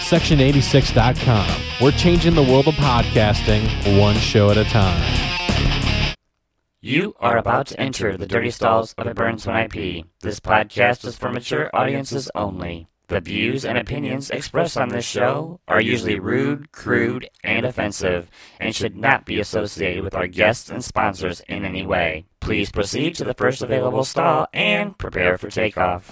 Section86.com. We're changing the world of podcasting one show at a time. You are about to enter the dirty stalls of It Burns When I Pee. This podcast is for mature audiences only. The views and opinions expressed on this show are usually rude, crude, and offensive, and should not be associated with our guests and sponsors in any way. Please proceed to the first available stall and prepare for takeoff.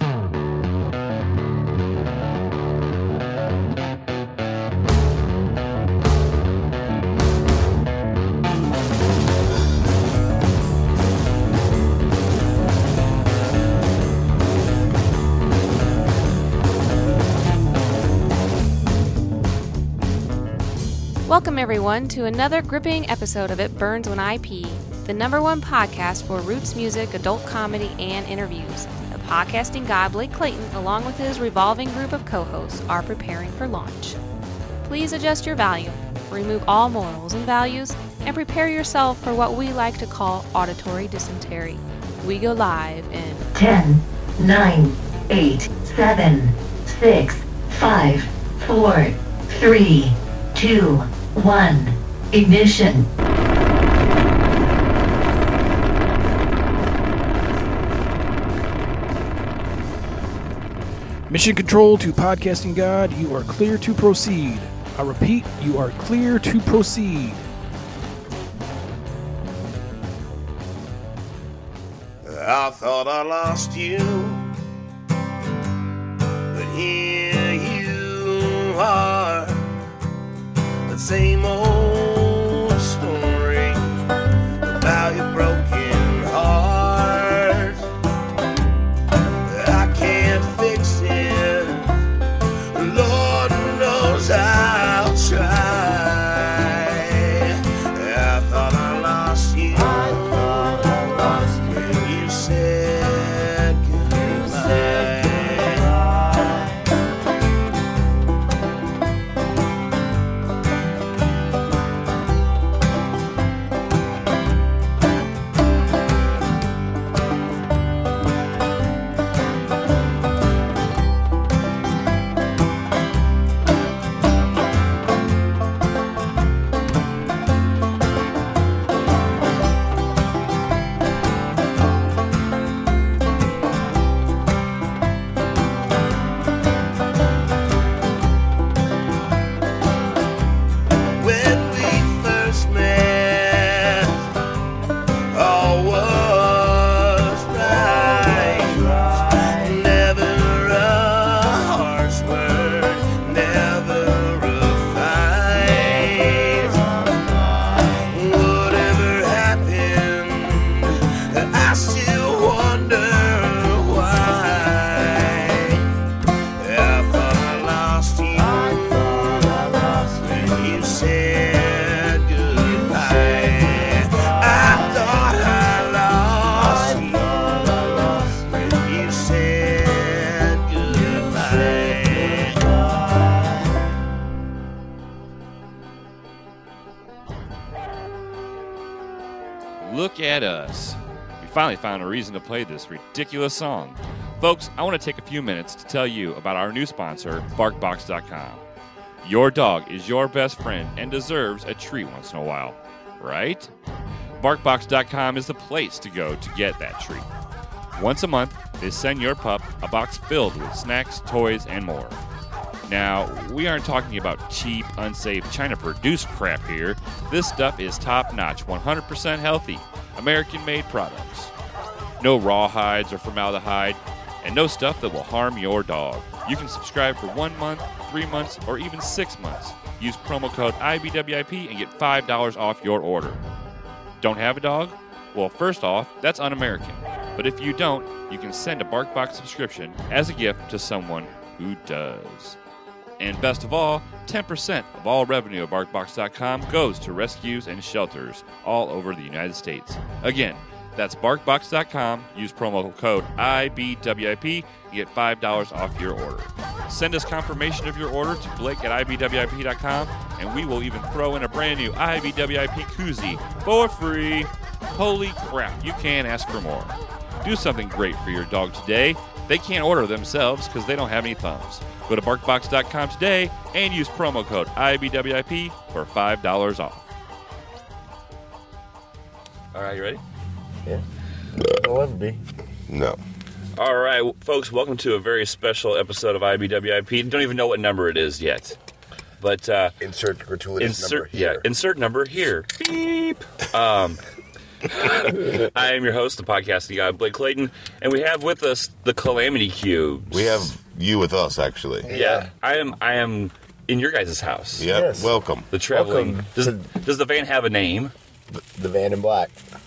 Welcome, everyone, to another gripping episode of It Burns When I Pee, the #1 podcast for roots music, adult comedy, and interviews. The podcasting god Blake Clayton, along with his revolving group of co-hosts, are preparing for launch. Please adjust your volume, remove all morals and values, and prepare yourself for what we like to call auditory dysentery. We go live in 10, 9, 8, 7, 6, 5, 4, 3, 2, 1. Ignition. Mission control to podcasting god, you are clear to proceed. I repeat, you are clear to proceed. I thought I lost you, but here you are. The same old story about your broken heart. I can't fix it, Lord knows I'll try. I thought I lost you, you said goodbye. Look at us. We finally found a reason to play this ridiculous song. Folks, I want to take a few minutes to tell you about our new sponsor, BarkBox.com. Your dog is your best friend and deserves a treat once in a while, right? BarkBox.com is the place to go to get that treat. Once a month, they send your pup a box filled with snacks, toys, and more. Now, we aren't talking about cheap, unsafe, China-produced crap here. This stuff is top-notch, 100% healthy, American-made products. No rawhides or formaldehyde, and no stuff that will harm your dog. You can subscribe for 1 month, 3 months, or even 6 months. Use promo code IBWIP and get $5 off your order. Don't have a dog? Well, first off, that's un-American. But if you don't, you can send a BarkBox subscription as a gift to someone who does. And best of all, 10% of all revenue at BarkBox.com goes to rescues and shelters all over the United States. Again, that's BarkBox.com. Use promo code IBWIP and get $5 off your order. Send us confirmation of your order to Blake at IBWIP.com, and we will even throw in a brand new IBWIP koozie for free. Holy crap, you can't ask for more. Do something great for your dog today. They can't order themselves because they don't have any thumbs. Go to BarkBox.com today and use promo code IBWIP for $5 off. All right, you ready? Yeah. I'll ever be. No. All right, folks, welcome to a very special episode of IBWIP. Don't even know what number it is yet. But insert gratuitous number here. Yeah, insert number here. Beep. I am your host, the podcasting guy, Blake Clayton, and we have with us the Calamity Cubes. We have you with us, actually. Yeah. I am in your guys' house. Yep. Yes. Welcome. The traveling. Welcome. Does the van have a name? The Van in Black.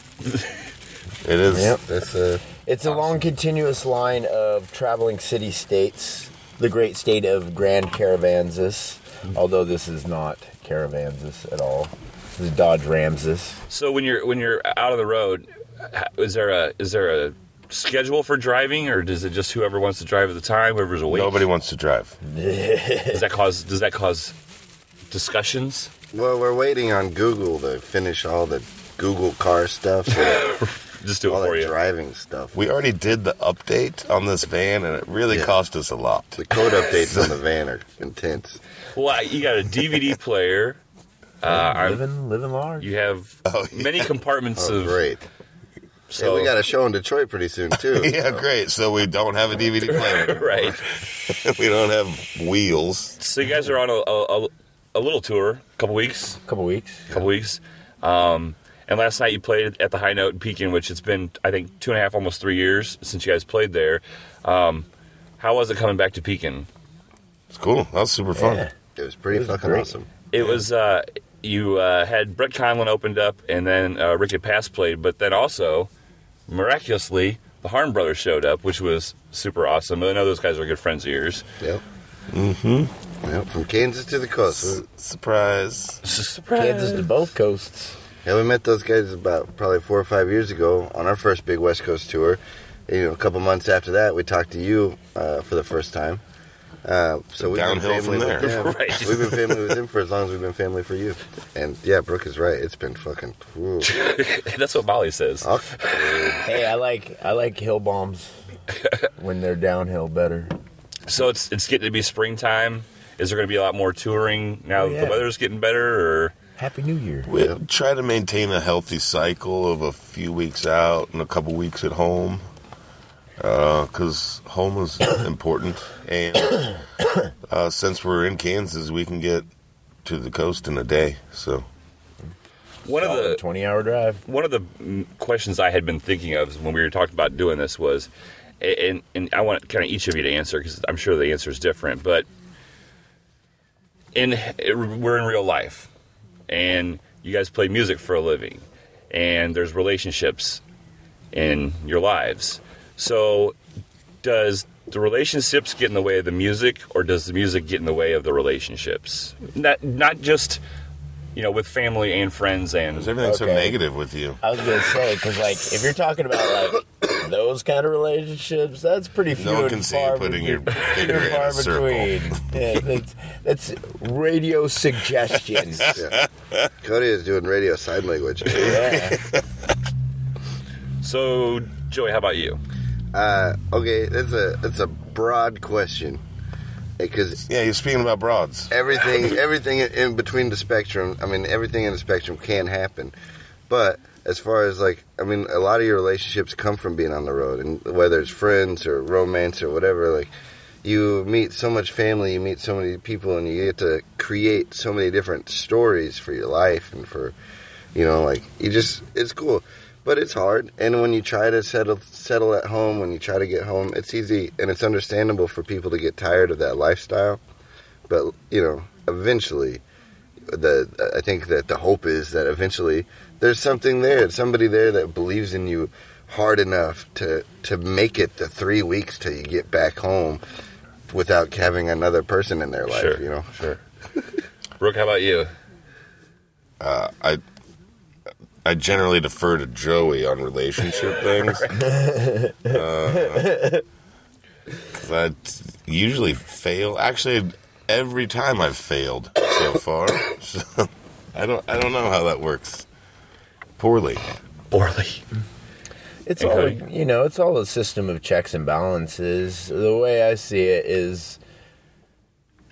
It is. Yep. It's a long, continuous line of traveling city-states. The great state of Grand Caravanses. Although this is not Caravanses at all. This is Dodge Ramses. So when you're out on the road, is there a schedule for driving, or does it just whoever wants to drive at the time, whoever's awake? Nobody wants to drive. Does that cause discussions? Well, we're waiting on Google to finish all the Google car stuff. Just do it all for the you. driving stuff. We already did the update on this van, and it really cost us a lot. The code updates on the van are intense. Well, you got a DVD player. Living large. You have many compartments Oh, of. great. So Hey, we got a show in Detroit pretty soon, too. Yeah, great. So we don't have a DVD player. right. We don't have wheels. So you guys are on a little tour, a couple weeks. Couple weeks. And last night you played at the High Note in Pekin, which it's been, I think, 2.5, almost 3 years since you guys played there. How was it coming back to Pekin? It's cool. That was super fun. Yeah. It was pretty fucking great. awesome. It was, you had Brett Conlon opened up, and then Ricky Pass played, but then also, miraculously, the Harm Brothers showed up, which was super awesome. I know those guys are good friends of yours. Yep. Mm-hmm. Yep. From Kansas to the coast. Surprise. Kansas to both coasts. Yeah, we met those guys about probably 4 or 5 years ago on our first big West Coast tour. And, a couple months after that, we talked to you for the first time. So we've Downhill been family from there. with him. Right. We've been family with him for as long as we've been family for you. And yeah, Brooke is right. It's been fucking. Whew. That's what Molly says. Awkward. Hey, I like hill bombs when they're downhill better. So it's getting to be springtime. Is there going to be a lot more touring now that the yeah. weather's getting better, or? Happy New Year. We try to maintain a healthy cycle of a few weeks out and a couple weeks at home. Because home is important. And since we're in Kansas, we can get to the coast in a day. So One of the 20-hour drive. One of the questions I had been thinking of when we were talking about doing this was, and I want kind of each of you to answer because I'm sure the answer is different, but we're in real life, and you guys play music for a living, and there's relationships in your lives. So does the relationships get in the way of the music, or does the music get in the way of the relationships? Not just, with family and friends and... everything's so Okay. negative with you. I was going to say, because, if you're talking about, those kind of relationships, that's pretty few No one and can see far you putting your few finger and in far a circle. between. Yeah, that's radio suggestion. Yeah. Cody is doing radio sign language. Yeah. So, Joey, how about you? Okay, that's a broad question. Because Yeah, you're speaking about broads. everything in between the spectrum, everything in the spectrum can happen. But as far as a lot of your relationships come from being on the road, and whether it's friends or romance or whatever, you meet so much family, you meet so many people, and you get to create so many different stories for your life and for, it's cool. But it's hard, and when you try to settle at home, when you try to get home, it's easy, and it's understandable for people to get tired of that lifestyle. But, eventually, I think that the hope is that eventually there's something there, somebody there that believes in you hard enough to make it the 3 weeks till you get back home without having another person in their life, Sure. Sure. Brooke, how about you? I generally defer to Joey on relationship things. 'Cause I usually fail. Actually, every time I've failed so far. So I don't know how that works. Poorly. It's And all Cody? it's all a system of checks and balances. The way I see it is,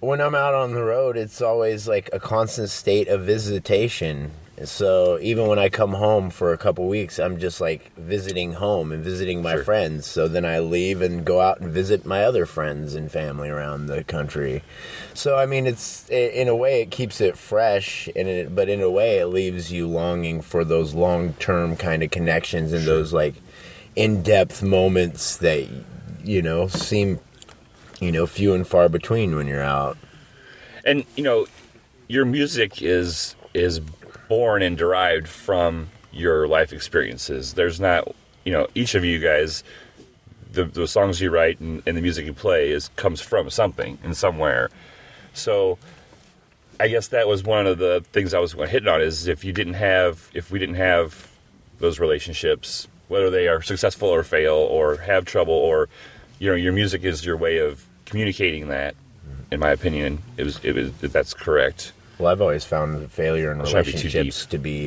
when I'm out on the road, it's always like a constant state of visitation. So even when I come home for a couple weeks, I'm just like visiting home and visiting my friends. So then I leave and go out and visit my other friends and family around the country. So I mean, it's in a way it keeps it fresh, but in a way it leaves you longing for those long-term kind of connections and those like in-depth moments that seem few and far between when you're out. And your music is born and derived from your life experiences. There's not, each of you guys, the songs you write and the music you play comes from something and somewhere. So I guess that was one of the things I was hitting on is if we didn't have those relationships, whether they are successful or fail or have trouble, or your music is your way of communicating that. In my opinion, that's correct. Well, I've always found failure in relationships to be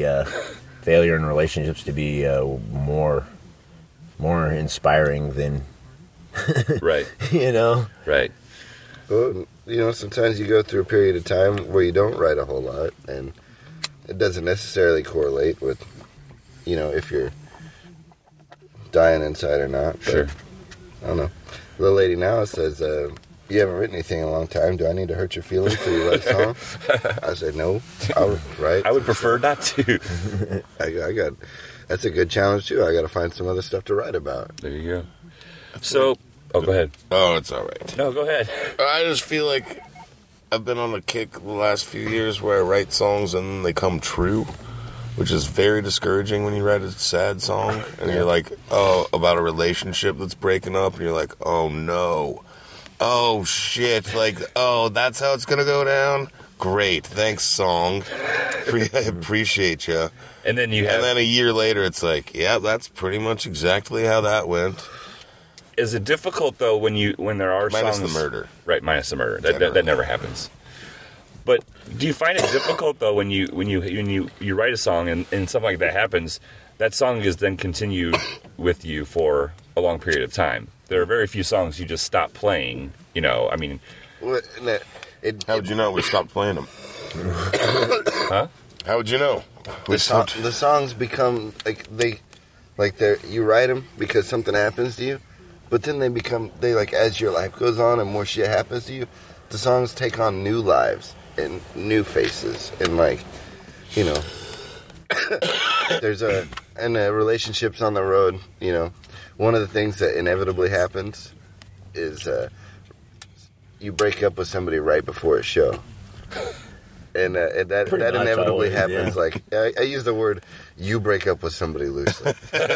more inspiring than right. Right. Well, sometimes you go through a period of time where you don't write a whole lot, and it doesn't necessarily correlate with, if you're dying inside or not. But, sure. I don't know. The lady now says, you haven't written anything in a long time. Do I need to hurt your feelings so you write a song? I said, no. I'll write. I would prefer not to. I got. That's a good challenge, too. I got to find some other stuff to write about. There you go. So, go ahead. Oh, it's all right. No, go ahead. I just feel like I've been on a kick the last few years where I write songs and they come true, which is very discouraging when you write a sad song and you're like, about a relationship that's breaking up, and you're like, oh, no. Oh, shit. Like, that's how it's going to go down? Great. Thanks, song. I appreciate you. And then and then a year later, it's like, yeah, that's pretty much exactly how that went. Is it difficult, though, when there are minus songs... the murder. Right, minus the murder. That never happens. But do you find it difficult, though, when you write a song and something like that happens, that song is then continued with you for a long period of time? There are very few songs you just stop playing, I mean... How would you know we stopped playing them? Huh? How would you know? The songs become, you write them because something happens to you, but then as your life goes on and more shit happens to you, the songs take on new lives and new faces, and there's relationships on the road, one of the things that inevitably happens is you break up with somebody right before a show. And that inevitably happens. Yeah. I use the word "you break up with somebody" loosely,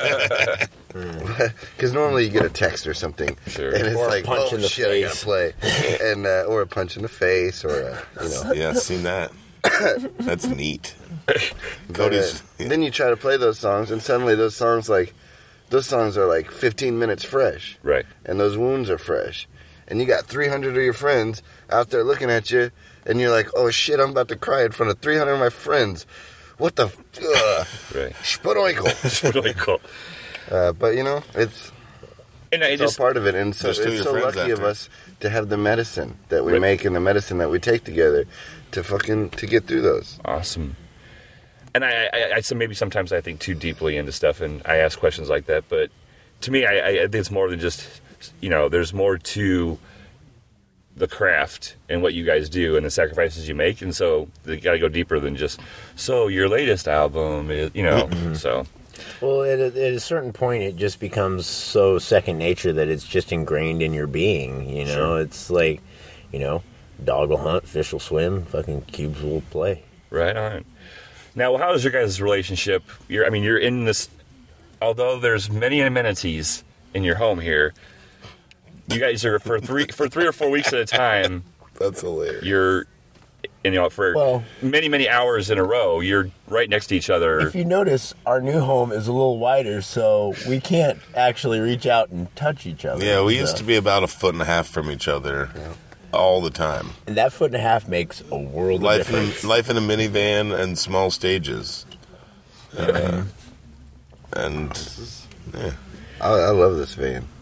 because normally you get a text or something, sure. and it's or like, a punch in the shit, face. I gotta play, and or a punch in the face, or Yeah, seen that. That's neat. Cody's. Then you try to play those songs, and suddenly those songs are 15 minutes fresh, right? And those wounds are fresh, and you got 300 of your friends out there looking at you. And you're like, oh, shit, I'm about to cry in front of 300 of my friends. What the... Right. Spodoinkle. But, it's all part of it. And so it's so lucky of us to have the medicine that we make and the medicine that we take together to get through those. Awesome. And I so maybe sometimes I think too deeply into stuff, and I ask questions like that. But to me, I think it's more than just, there's more to... the craft and what you guys do and the sacrifices you make, and so you got to go deeper than just your latest album is, so. Well, at a certain point, it just becomes so second nature that it's just ingrained in your being. Sure. It's like, dog will hunt, fish will swim, fucking cubes will play. Right on. Now, how is your guys' relationship? You're in this. Although there's many amenities in your home here. You guys are for 3 or 4 weeks at a time. That's hilarious. You're, for many hours in a row. You're right next to each other. If you notice, our new home is a little wider, so we can't actually reach out and touch each other. Yeah, we used to be about 1.5 feet from each other all the time. And that 1.5 feet makes a world of difference. Life in a minivan and small stages. I love this van.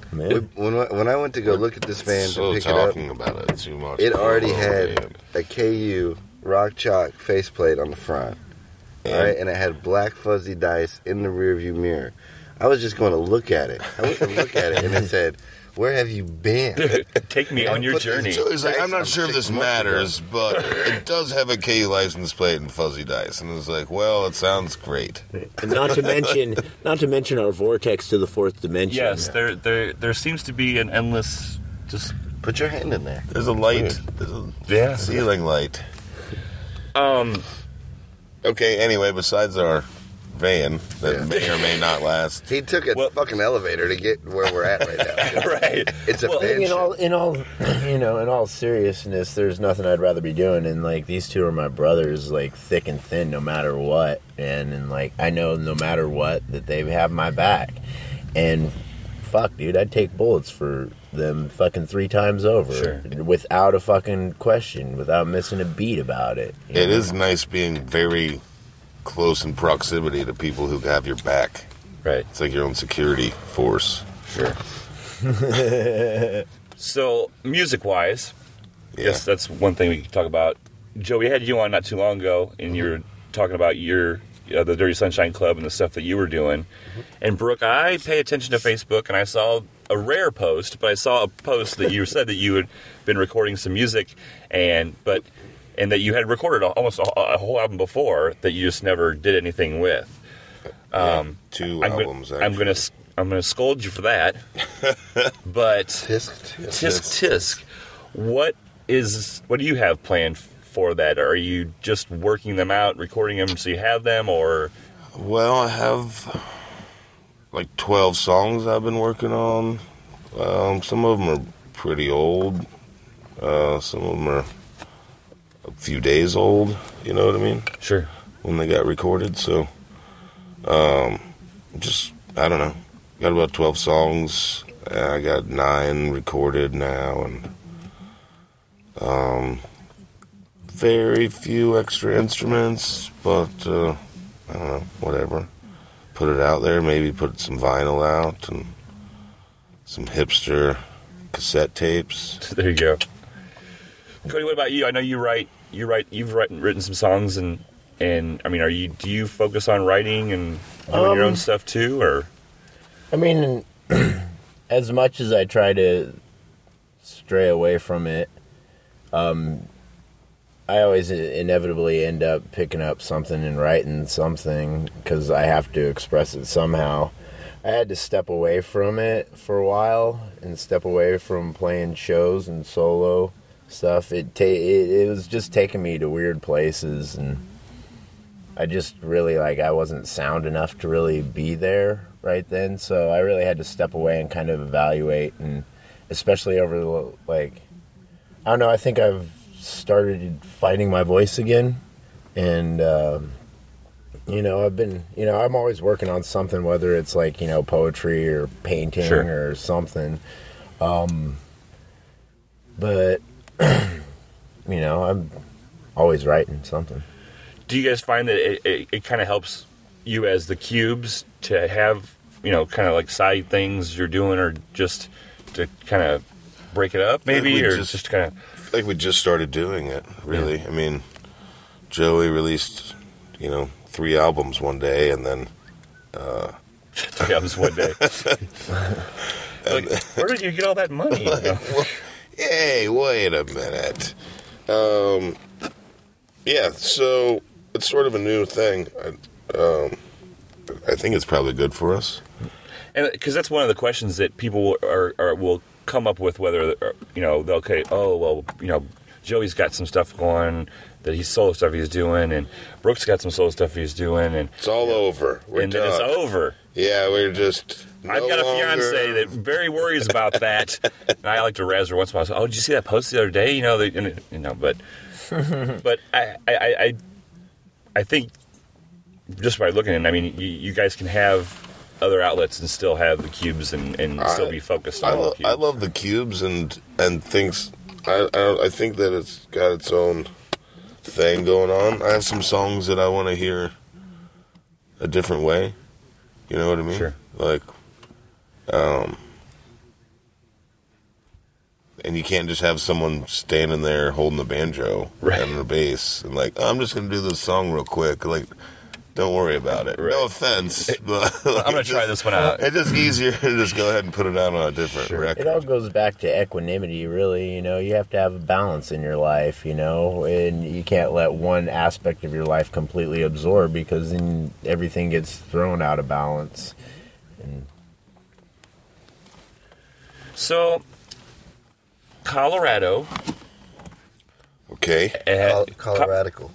Man. When I went to go look at this van So to pick it up, talking about it too much. it already Oh, had man. a KU rock chalk faceplate on the front. All right, and it had black fuzzy dice in the rearview mirror. I was just going to look at it. I went to look at it, and it said, "Where have you been? Take me on your Put this journey." So he's like, dice I'm not on sure if 6 this months ago." matters, but it does have a KU license plate and fuzzy dice. And it was like, well, it sounds great. And not to mention our vortex to the fourth dimension. Yes, there seems to be an endless just. Put your hand in there." There's a light. There's a Yeah. ceiling light. Okay, anyway, besides our van that may or may not last. He took a fucking elevator to get where we're at right now. Right. It's a Well, van In ship. all seriousness, there's nothing I'd rather be doing. And like these two are my brothers, like thick and thin, no matter what. And like I know no matter what that they have my back. And fuck, dude, I'd take bullets for them fucking 3 times over, Sure. without a fucking question, without missing a beat about it. you It know? is nice being very close in proximity to people who have your back. Right. It's like your own security force. Sure. So, music-wise, yes, that's one thing we can talk about. Joe, we had you on not too long ago, and you were talking about your the Dirty Sunshine Club and the stuff that you were doing. And Brooke, I pay attention to Facebook, and I saw a rare post, but I saw a post that you said that you had been recording some music, and that you had recorded almost a whole album before that you just never did anything with. 2 albums, I'm gonna scold you for that. But tisk. What do you have planned for that? Are you just working them out, recording them so you have them, or? Well, I have like 12 songs I've been working on. Some of them are pretty old. Some of them are a few days old. You know what I mean? Sure. When they got recorded. So, just, I don't know. Got about 12 songs. I got 9 recorded now, and very few extra instruments, but I don't know, whatever. Put it out there, maybe put some vinyl out and some hipster cassette tapes. There you go. Cody, what about you? I know you've written some songs, and I mean, do you focus on writing and doing your own stuff too, or? I mean, as much as I try to stray away from it, I always inevitably end up picking up something and writing something because I have to express it somehow. I had to step away from it for a while and step away from playing shows and solo stuff. It was just taking me to weird places, and I just really, I wasn't sound enough to really be there right then, so I really had to step away and kind of evaluate, and especially over the, I don't know, I think I've started finding my voice again, and I've been, I'm always working on something, whether it's poetry or painting or something, but I'm always writing something. Do you guys find that it kind of helps you as the Cubes to have, kind of like side things you're doing, or just to kind of break it up maybe, or just kind of? I think we just started doing it, really. Yeah. I mean, Joey released, 3 albums one day, and then 3 albums one day. Where did you get all that money? Well, hey, wait a minute. Yeah, so it's sort of a new thing. I think it's probably good for us. And because that's one of the questions that people will come up with, whether they'll okay, Joey's got some stuff going, that he's solo stuff he's doing, and Brooks got some solo stuff he's doing, and it's all over. Then it's over. Yeah, we're just. I've got a fiance that very worries about that, and I like to razz her once in a while. So, did you see that post the other day? But I think just by looking at it, I mean, you guys can have other outlets and still have the Cubes and still be focused on the Cubes. I love the Cubes and things. I think that it's got its own thing going on. I have some songs that I want to hear a different way. You know what I mean? Sure. And you can't just have someone standing there holding the banjo and the bass and like, I'm just going to do this song real quick. Like, don't worry about it. Right. No offense, but I'm going to try this one out. It's just easier to just go ahead and put it out on a different record. It all goes back to equanimity, really. You know, you have to have a balance in your life, you know, and you can't let one aspect of your life completely absorb because then everything gets thrown out of balance. And so, Colorado. Okay. Coloradical.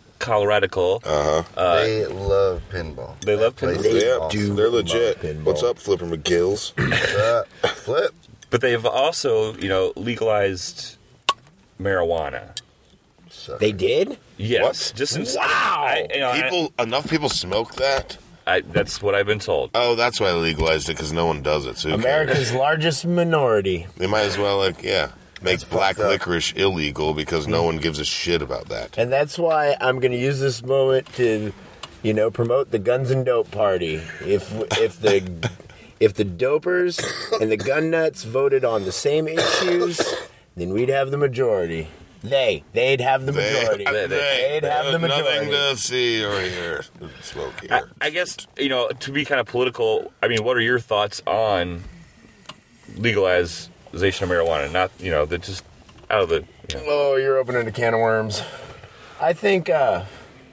They love pinball. They love pinball. They're legit. What's up, Flipper McGills? Flip. But they've also, legalized marijuana. They did? Yes. What? Wow. Enough people smoke that? That's what I've been told. Oh, that's why they legalized it, because no one does it. So America's largest minority. They might as well, make black licorice illegal because no one gives a shit about that. And that's why I'm going to use this moment to, promote the Guns and Dope Party. If the dopers and the gun nuts voted on the same issues, then we'd have the majority. They'd have the majority. They'd have the majority. Nothing to see or hear. Smoke here. I guess, to be kind of political, what are your thoughts on legalization of marijuana? Not, that just out of the... Oh, you're opening a can of worms. I think, I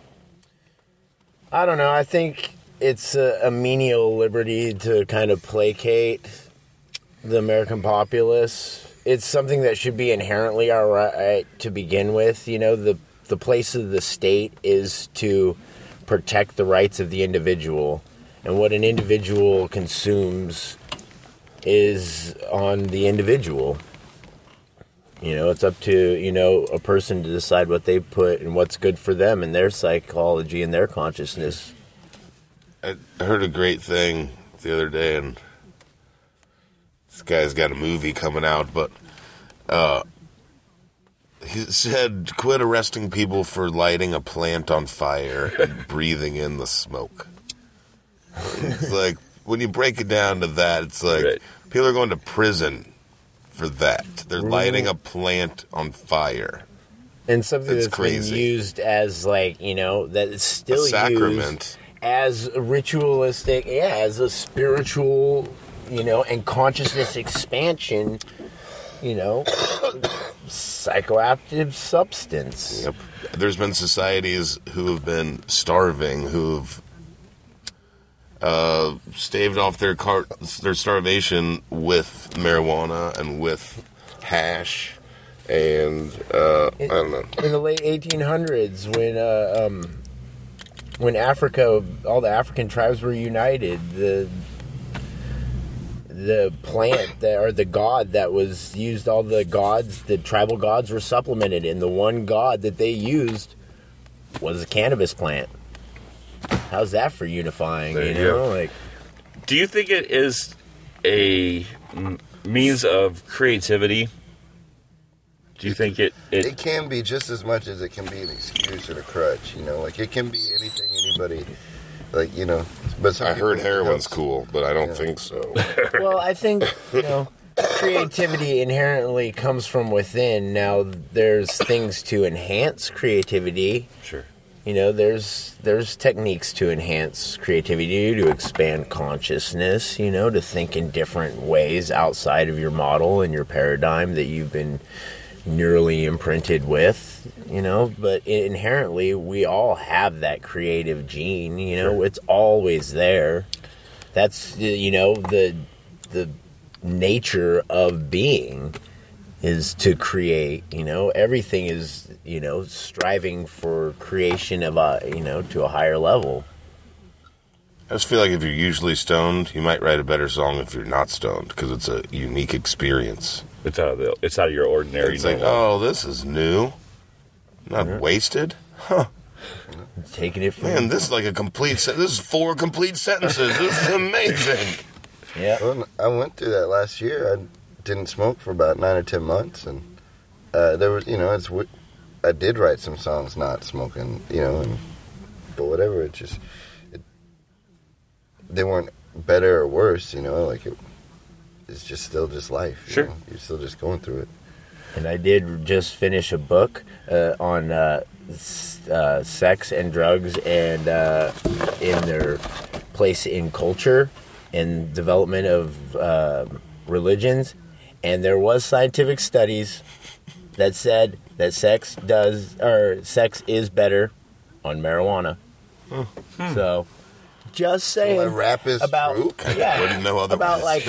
don't know. I think it's a menial liberty to kind of placate the American populace. It's something that should be inherently our right to begin with. The place of the state is to protect the rights of the individual. And what an individual consumes is on the individual. It's up to, a person to decide what they put and what's good for them and their psychology and their consciousness. I heard a great thing the other day, and this guy's got a movie coming out, but he said, quit arresting people for lighting a plant on fire and breathing in the smoke. It's like, when you break it down to that, it's like, people are going to prison for that. They're lighting a plant on fire. And something that's crazy. Been used as, that is still a sacrament. Used as a ritualistic, as a spiritual, and consciousness expansion, psychoactive substance. Yep. There's been societies who have been starving, who've staved off their starvation with marijuana and with hash, and I don't know. In the late 1800s, when Africa, all the African tribes were united, the plant or the god that was used, all the gods, the tribal gods were supplemented, and the one god that they used was a cannabis plant. How's that for unifying? Do you think it is a means of creativity? Do you think it can be just as much as it can be an excuse or a crutch? It can be anything, anybody. But I heard heroin's cool, but I don't think so. Well, I think creativity inherently comes from within. Now, there's things to enhance creativity. Sure. There's techniques to enhance creativity, to expand consciousness, to think in different ways outside of your model and your paradigm that you've been neurally imprinted with, but inherently we all have that creative gene, sure. It's always there. That's, the nature of being is to create, everything is, striving for creation of to a higher level. I just feel like if you're usually stoned, you might write a better song if you're not stoned, because it's a unique experience. It's out of your ordinary. It's like, oh, this is new. Not wasted. Huh. Taking it from... Man, this is like a complete this is 4 complete sentences. This is amazing. Yeah. Well, I went through that last year. I didn't smoke for about 9 or 10 months, and there was, I did write some songs not smoking, but whatever, they weren't better or worse, it's just still just life. Sure. You're still just going through it. And I did just finish a book on sex and drugs and in their place in culture and development of religions. And there was scientific studies that said that sex is better on marijuana. So, just saying. So rap is about true? yeah, Wouldn't know otherwise. about like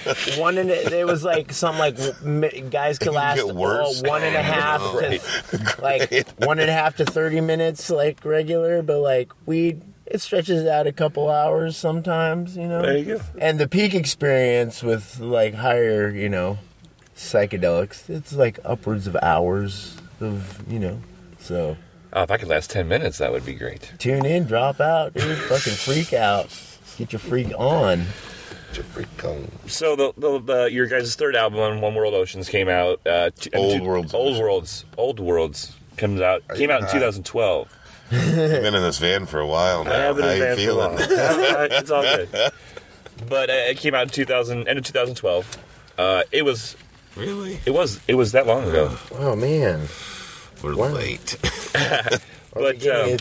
it was like something like guys could last Get worse. 1.5 to like 1.5 to 30 minutes like regular, but like weed it stretches out a couple hours sometimes, you know. There you go. And the peak experience with like higher, you know, psychedelics, it's like upwards of hours of, you know, so. Oh, if I could last 10 minutes, that would be great. Tune in, drop out, dude. Fucking freak out. Get your freak on. Get your freak on. So your guys' third album, One World Oceans, came out. Old Worlds came out in 2012. You've been in this van for a while now. I have been How in you the van feeling? for a while. It's all good. But it came out in end of 2012. It was Really? It was that long ago. Oh man, we're late. But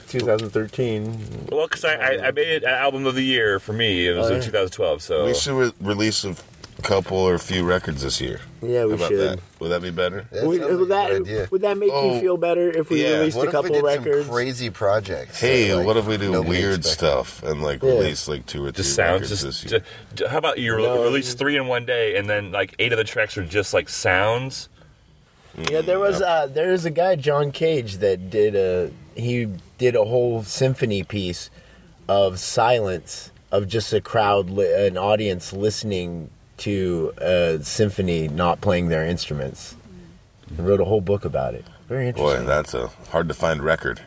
2013. Well, because I made it album of the year for me. It was in 2012. So we should release a couple or a few records this year. Yeah, we How about should. That? Would that be better? Would that make you feel better if we released a couple records? Some crazy projects. Hey, that, like, what if we do nobody weird expected? stuff and like release like 2 or 3 just sounds. records this year? How about you release 3 in one day, and then like 8 of the tracks are just like sounds? Yeah, there's a guy, John Cage, that did a whole symphony piece of silence of just a crowd, an audience listening to a symphony not playing their instruments. He wrote a whole book about it. Very interesting. Boy, that's a hard to find record.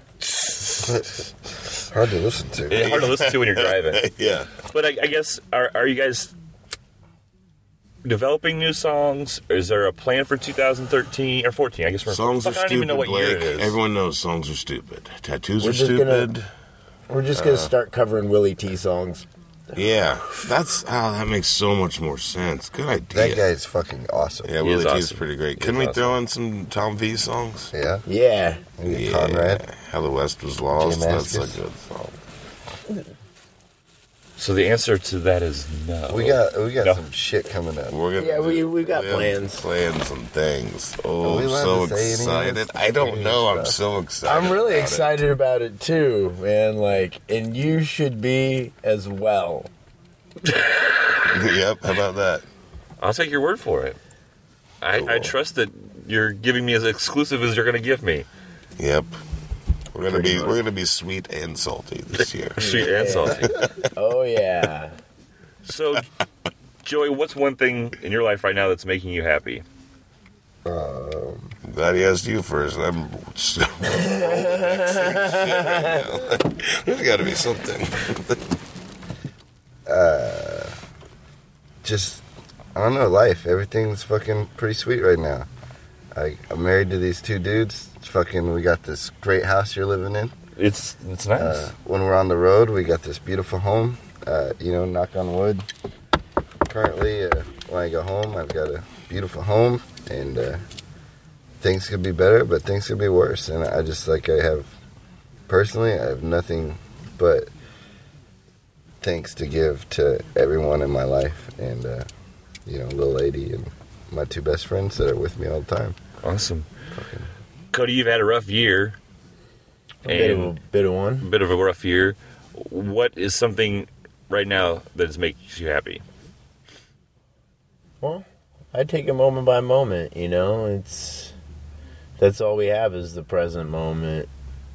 Hard to listen to. It's hard to listen to when you're driving. Yeah. But I guess, are you guys developing new songs? Or is there a plan for 2013 or 14? I guess Songs are I don't stupid, even know what year Blake. it is. Everyone knows songs are stupid. Tattoos We're are just stupid. We're just gonna start covering Willie T songs. Yeah, that makes so much more sense. Good idea. That guy's fucking awesome. Yeah, He Willie is T is awesome. pretty great. He Can is we awesome. throw in some Tom V songs? Yeah. Yeah. Maybe Conrad. How the West Was Lost. That's a Mascis. good song. So the answer to that is no. We got No. some shit coming up. We're gonna we got have plans. Plans and things. Oh, Are we I'm allowed so to say any of excited. this? I don't know. I'm Stuff. so excited. I'm really about excited about it too, man. Like, and you should be as well. it. Yep. How about that? I'll take your word for it. I Cool. trust that you're giving me as exclusive as you're going to give me. Yep. We're gonna be sweet and salty this year. Sweet and salty. Oh yeah. So, Joey, what's one thing in your life right now that's making you happy? Glad he asked you first. I'm so There's got to be something. Just, I don't know, life. Everything's fucking pretty sweet right now. I'm married to these 2 dudes. It's fucking, we got this great house you're living in. It's nice. When we're on the road, we got this beautiful home. Knock on wood. Currently, when I go home, I've got a beautiful home, and things could be better, but things could be worse. And I have nothing but thanks to give to everyone in my life, and little lady and my 2 best friends that are with me all the time. Awesome. Cody, you've had a rough year. Bit of one. Bit of a rough year. What is something right now that makes you happy? Well, I take it moment by moment. That's all we have is the present moment.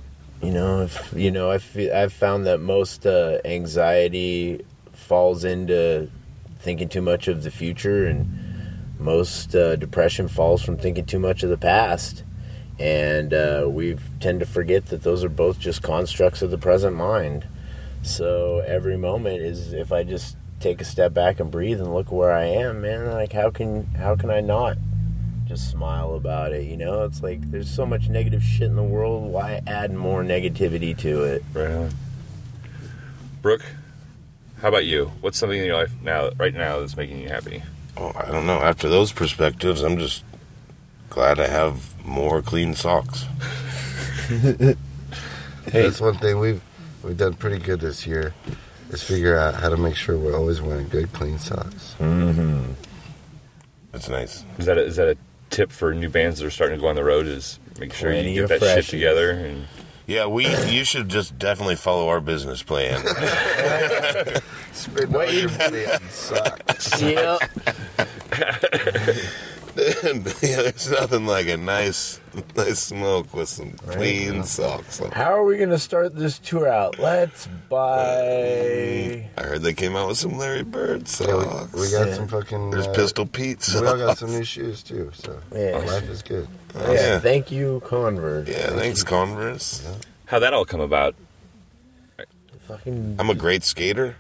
I've found that most anxiety falls into thinking too much of the future, and most depression falls from thinking too much of the past. And we tend to forget that those are both just constructs of the present mind. So every moment is, if I just take a step back and breathe and look where I am, man, like how can I not just smile about it? It's like there's so much negative shit in the world. Why add more negativity to it? Right on. Brooke, how about you? What's something in your life right now that's making you happy? Oh, I don't know. After those perspectives, I'm just glad to have more clean socks. That's one thing we've done pretty good this year, is figure out how to make sure we're always wearing good, clean socks. Mm-hmm. That's nice. Is that a tip for new bands that are starting to go on the road? Is make sure you get that shit together. And yeah, you should just definitely follow our business plan. Spend all your money on socks. Yep. Yeah, there's nothing like a nice smoke with some clean socks. How are we going to start this tour out? Let's buy... I heard they came out with some Larry Bird socks. Yeah, we got some fucking... There's Pistol Pete socks. We all got some new shoes, too, so life is good. Yeah. Thank you, Converse. Yeah, thanks, Converse. Yeah. How'd that all come about? I'm a great skater.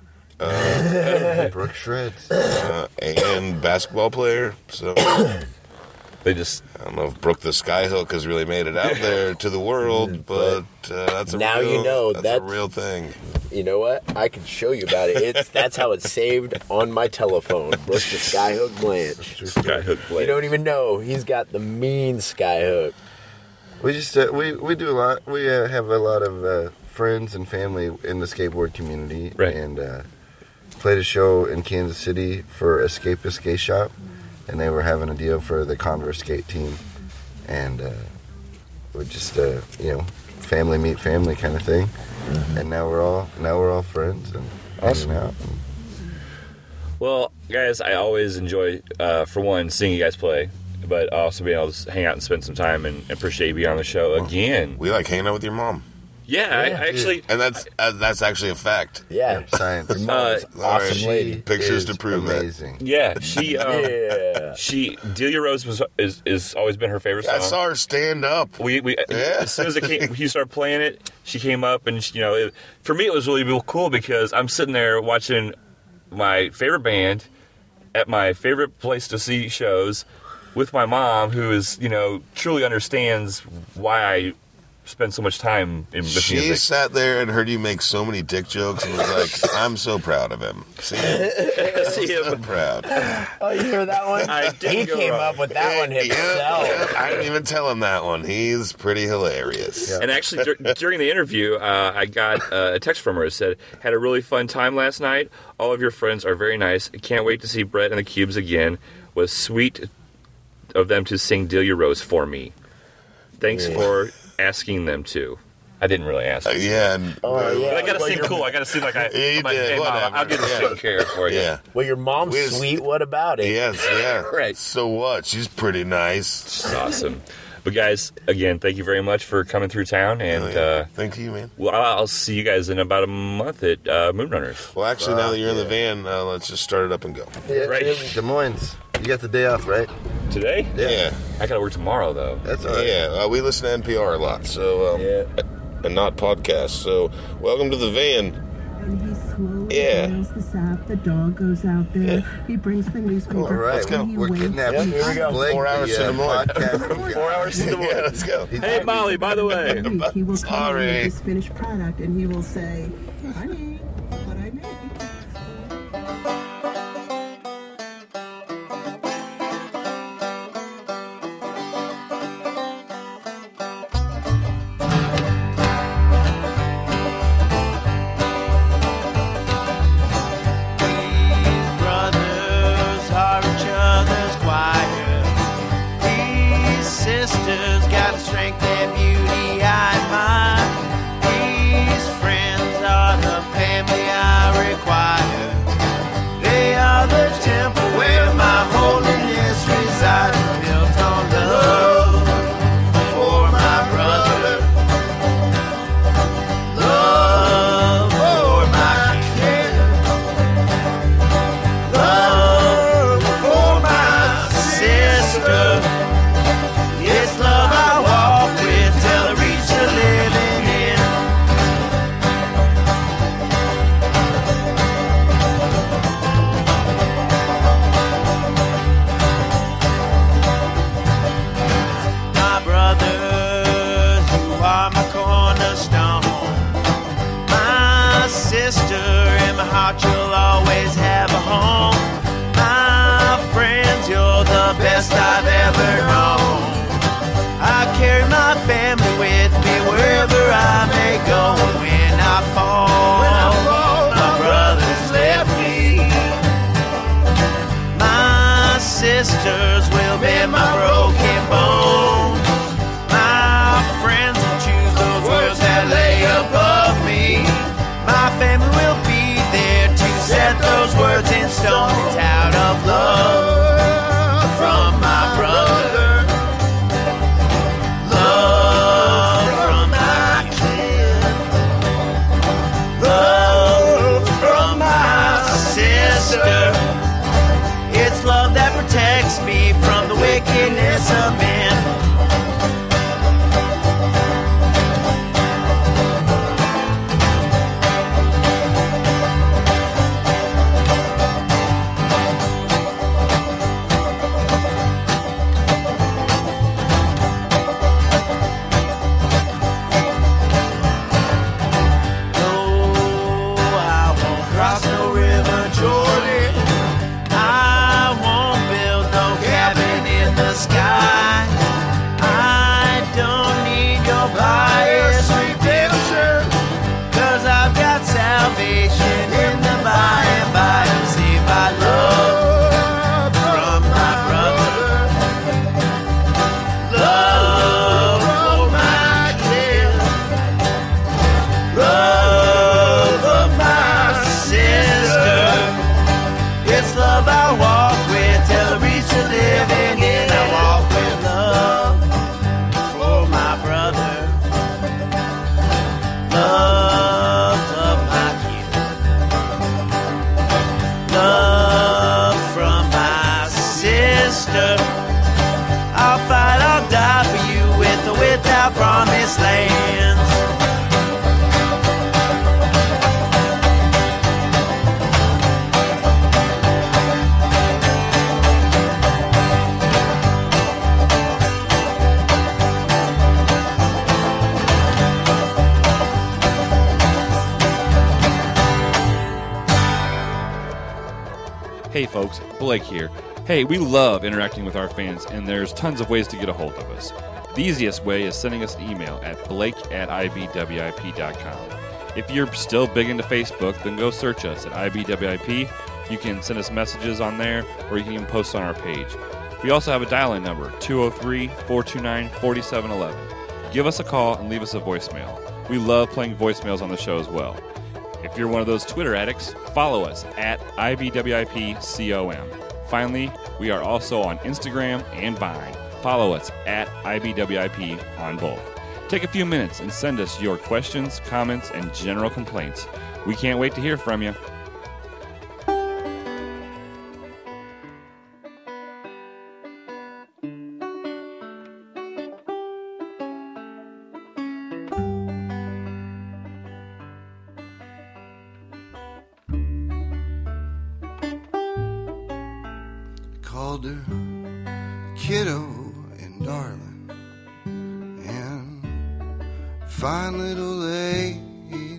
Brooke shreds. And basketball player, so... They just... I don't know if Brooke the Skyhook has really made it out there to the world, but that's a now real, you know that's a real thing. You know what? I can show you about it. That's how it's saved on my telephone. Brooke the Skyhook Blanche. Skyhook Blanche. You don't even know. He's got the mean Skyhook. We just we do a lot. We have a lot of friends and family in the skateboard community, right. And played a show in Kansas City for Escapist Skate Shop, and they were having a deal for the Converse skate team, and we're just family meet family kind of thing, and now we're all friends and hanging out. Well, guys, I always enjoy, for one, seeing you guys play, but also being able to hang out and spend some time, and appreciate you being on the show again. We like hanging out with your mom. Yeah, I actually... And that's actually a fact. Yeah. Science. Awesome lady. Pictures to prove amazing. Yeah, she... Delia Rose is always been her favorite song. I saw her stand up. As soon as you started playing it, she came up, and for me it was really cool because I'm sitting there watching my favorite band at my favorite place to see shows with my mom, who is truly understands why I spend so much time in this music. She sat there and heard you make so many dick jokes and was like, I'm so proud of him. See him? So proud. Oh, you hear that one? He came up with that one himself. Yeah. I didn't even tell him that one. He's pretty hilarious. Yeah. And actually, during the interview, I got a text from her that said, had a really fun time last night. All of your friends are very nice. Can't wait to see Brett and the Cubes again. Was sweet of them to sing Delia Rose for me. Thanks for asking them to. I didn't really ask. But I gotta seem cool. I gotta seem like hey, Mom, I'll get this taken care of for you. Yeah. Well, your mom's sweet. What about it? Yes, yeah. Right. So what? She's pretty nice. She's awesome. But guys, again, thank you very much for coming through town. And thank you, man. Well, I'll see you guys in about a month at Moonrunners. Well, actually, now that you're in the van, let's just start it up and go. Yeah, right. Des Moines. You got the day off, right? Today? Yeah. I gotta work tomorrow, though. That's all right. Yeah, we listen to NPR a lot, so and not podcasts. So, welcome to the van. And he slowly nails the sap. The dog goes out there. Yeah. He brings the newspaper. All right, let's go. We're kidnapping. Here we go. Blake, 4 hours to Des Moines. 4 hours to Des Moines. Yeah, let's go. Hey, Molly, by the way. He will come with his finished product, and he will say, "Honey, what I made." Best I've ever known. Hey folks, Blake here. Hey, we love interacting with our fans, and there's tons of ways to get a hold of us. The easiest way is sending us an email at blake@ibwip.com. If you're still big into Facebook, then go search us at IBWIP. You can send us messages on there, or you can even post on our page. We also have a dial-in number, 203-429-4711. Give us a call and leave us a voicemail. We love playing voicemails on the show as well. If you're one of those Twitter addicts, follow us at IBWIPCOM. Finally, we are also on Instagram and Vine. Follow us at IBWIP on both. Take a few minutes and send us your questions, comments, and general complaints. We can't wait to hear from you. Called her kiddo and darling and fine little lady,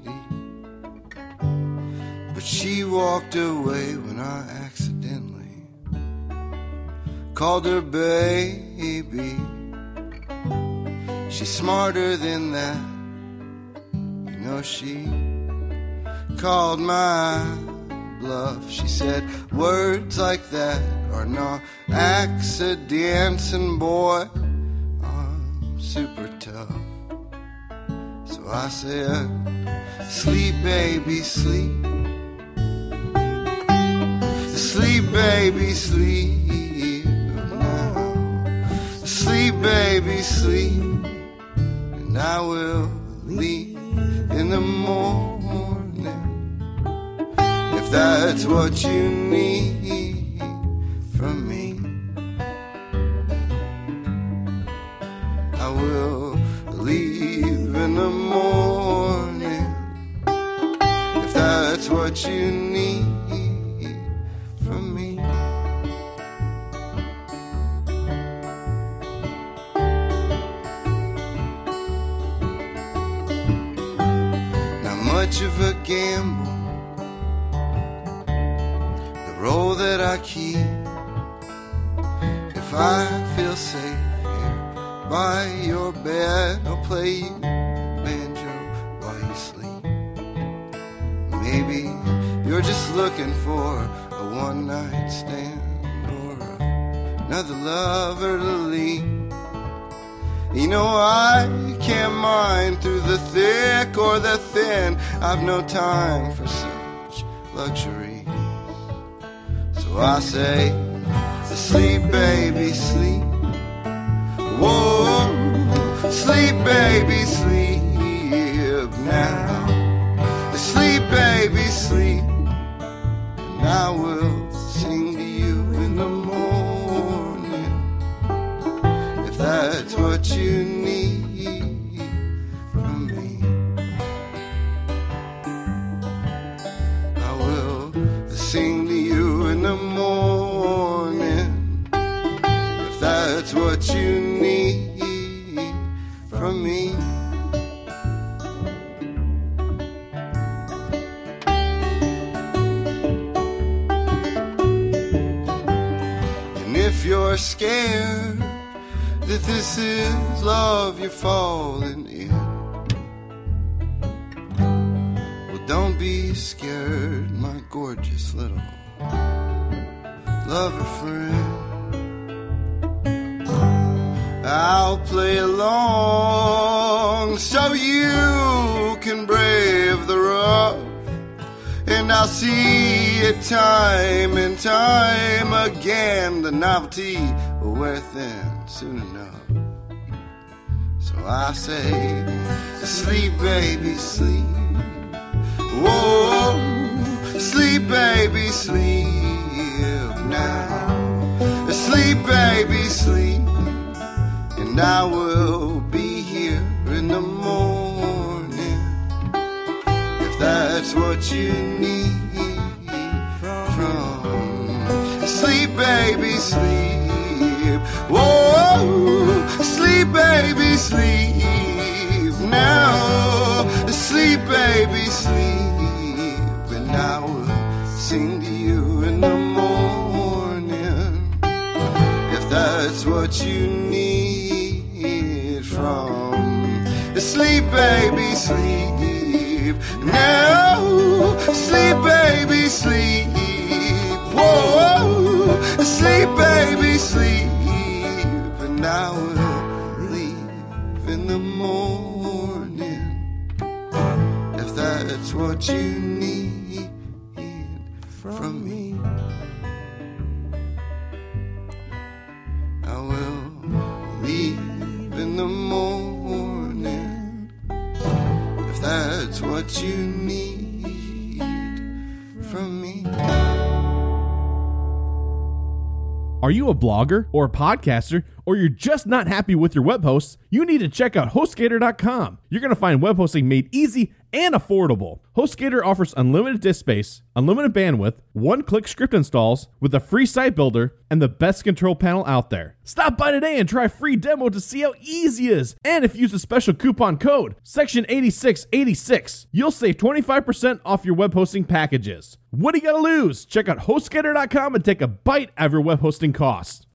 but she walked away when I accidentally called her baby. She's smarter than that, you know. She called my bluff. She said words like that are no accidents, and boy, I'm super tough. So I said, sleep baby sleep, sleep baby sleep now, sleep baby sleep, and I will leave in the morning if that's what you need from me. I will leave in the morning if that's what you need from me. Not much of a gamble, the role that I keep. If I feel safe here by your bed, I'll play you banjo while you sleep. Maybe you're just looking for a one-night stand or another lover to leave. You know I can't mind through the thick or the thin. I've no time for such luxuries. So I say, sleep baby sleep, whoa, sleep baby sleep now, sleep baby sleep, and I will sing to you in the morning if that's what you need from me. I will sing to you in the morning if that's what you need from me. And if you're scared that this is love you're falling in, well, don't be scared, my gorgeous little lover friend. I'll play along so you can brave the rough, and I'll see it time and time again. The novelty will wear thin soon enough. So I say, sleep baby sleep, whoa, sleep baby sleep now, sleep baby sleep, and I will be here in the morning if that's what you need from sleep baby sleep, whoa, sleep baby sleep now, sleep baby sleep, and I will sing to you in the morning baby, sleep. No, sleep, baby, sleep. Whoa, sleep, baby, sleep. And I will leave in the morning if that's what you need from me. I will leave in the morning if that's what you need from me. Are you a blogger or a podcaster, or you're just not happy with your web hosts? You need to check out HostGator.com. You're going to find web hosting made easy and affordable. HostGator offers unlimited disk space, unlimited bandwidth, one-click script installs with a free site builder, and the best control panel out there. Stop by today and try a free demo to see how easy it is. And if you use the special coupon code, Section 8686, you'll save 25% off your web hosting packages. What do you got to lose? Check out HostGator.com and take a bite out of your web hosting costs.